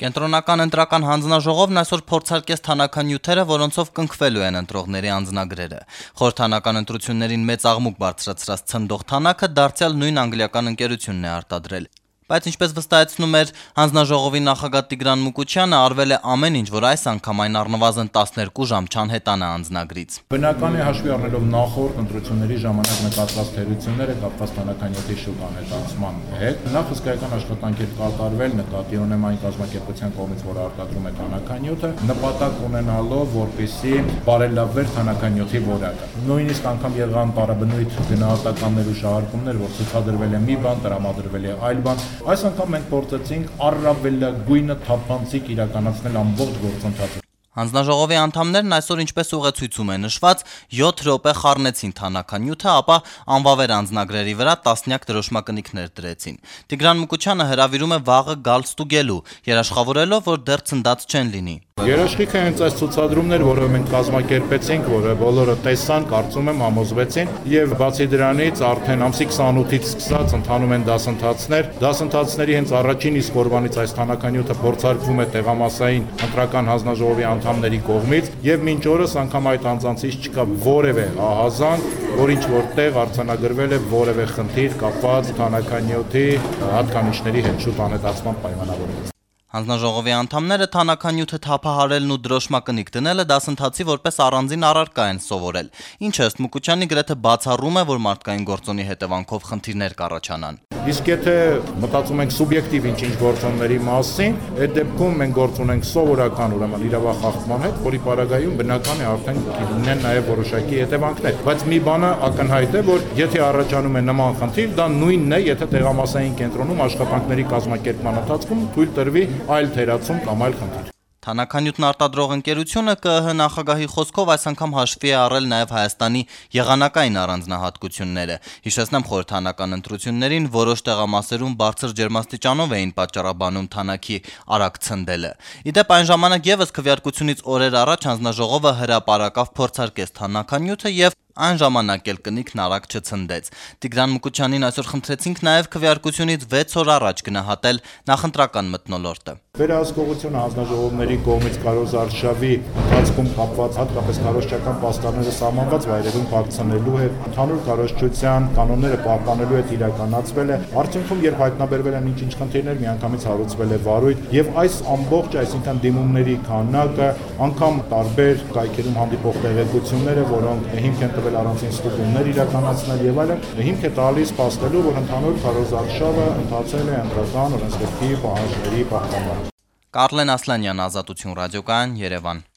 Կենտրոնական ընտրական հանձնաժողովն այսօր փորձարկեց թանաքանյութերը, որոնցով կնքվելու են ընտրողների անձնագրերը։ Խորհրդանական ընտրություններին մեծ աղմուկ բարձրացրած ցնդող թանաքը դարձյալ նույն անգլիական ընկերությունն է արտադրել։ Բայց ինչպես վստահեցնում էր հանձնաժողովի նախագահ Տիգրան Մուկուչյանը, արվել է ամեն ինչ, որ այս անգամ այն առնվազն 12 ժամ չանհետանա անձնագրից։ Բնական է հաշվի առնելով նախորդ ընտրությունների ժամանակ նկատված թերությունները կապված թանաքանյութի շուտ անհետացման հետ, նախ հսկայական աշխատանք է կատարվել նկատի ունեմ այն կազմակերպության կողմից, որ արտադրում է թանաքանյութը, նպատակ ունենալով, որպեսզի բարելավվեր թանաքանյութի որակը։ Նույնիսկ անգամ եղան տարաբնույթ գնահատականներ ու շահարկումներ, որ ցուցադրվել է մի բան, տրամադրվել է այլ բան։ Այս անգամ մենք փորձեցինք առավելագույնը թափանցիկ իրականացնել ամբողջ գործընթացը։ Հանձնաժողովի անդամներն այսօր ինչպես ուղեցույցում է նշված 7 րոպե խառնեցին թանաքանյութը, ապա անվավեր անձնագրերի վրա տասնյակ դրոշմակնիկներ դրեցին։ Տիգրան Մուկուչյանը հրավիրում է վաղը գալ ստուգելու, երաշխավորելով, որ դեռ ցնդած չեն լինի։ Երաշխիքը հենց այս ցուցադրումներ, որը մենք կազմակերպեցինք, որը բոլորը տեսան, կարծում եմ համոզվեցին, եւ բացի դրանից արդեն ամսի 28-ից սկսած ընթանում են դասընթացներ։ Դասընթացների հենց առաջին իսկ օրվանից այս թանաքանյութը փորձարկվում է տեղամասային ընտրական հանձնաժողովի անդամների կողմից եւ մինչ օրս անգամ այդ անձանցից չկա որևէ ահազանգ, որ ինչ որտեղ արձանագրվել է որևէ խնդիր կապված թանաքանյութի հատկանիշների հետ շուտ անհետացման պայմանավորված։ Հանձնաժողովի անդամները թանաքանյութը թափահարելն ու դրոշմակնիկ դնելը դասընթացի որպես առանձին առարկա են սովորել, ինչը ըստ Մուկուչյանի գրեթե բացառում է, որ մարդկային գործոնի հետևանքով խնդիրներ կառաջանան։ Իսկ եթե մտածում ենք սուբյեկտիվ ինչ-ինչ գործոնների մասին, այդ դեպքում մենք գործ ունենք սովորական ուրեմն իրավախախտման հետ, որի պարագայում բնական է արդեն կլինեն նաև որոշակի հետևանքներ։ Բայց մի բանը ակնհայտ է, որ եթե առաջանում է նման խնդիր, դա նույնն է, եթե տեղամասային կենտրոնում աշխատանքների կազմակերպման ընթացքում թույլ տրվի այլ թերացում կամ այլ խնդիր։ Թանաքանյութն արտադրող ընկերությունը ԿԸՀ նախագահի խոսքով այս անգամ հաշվի է առել նաև Հայաստանի եղանակային առանձնահատկությունները։ Հիշեցնեմ, խորհրդանական ընտրություններին որոշ տեղամասերում բարձր ջերմաստիճանով էին պատճառաբանում թանաքի արագ ցնդելը։ Իդեպ այն ժամանակ եւս քվեարկությունից օրեր առաջ հանձնաժողովը հրապարակավ փորձարկեց թանաքանյութը եւ այն ժամանակ էլ կնիկն արագ չցնդեց։ Տիգրան Մուկուչյանին այսօր խնդրեցինք նաև քվեարկությունից 6 օր առաջ գնահատել նախընտրական մթնոլորտը։ Վերահսկողությունը հանձնաժողովների կողմից քարոզարշավի ընթացքում կապված հատկապես քարոզչական պաստառները սահմանված վայրերում փակցնելու հետ ընդհանուր քարոզչության կանոնները պահպանելու հետ իրականացվել է։ Արդյունքում, երբ հայտնաբերվել են ինչ-ինչ խնդիրներ, միանգամից հարուցվել է վարույթ եւ այս ամբողջ, այսինքն դիմումների քանակը, անգամ տարբեր կայքերում հանդիպող տեղեկությունները, որոնք հիմք են տվել առանձին ստուգումներ իրականացնել եւ այլն, հիմք է տալիս փաստելու, որ ընդհանուր քարոզարշավը ընթացել է ընտրական օրենսգրքի պահանջների պահպանմամբ։ Կարլեն Ասլանյան, Ազատություն ռադիոկայան, Երևան։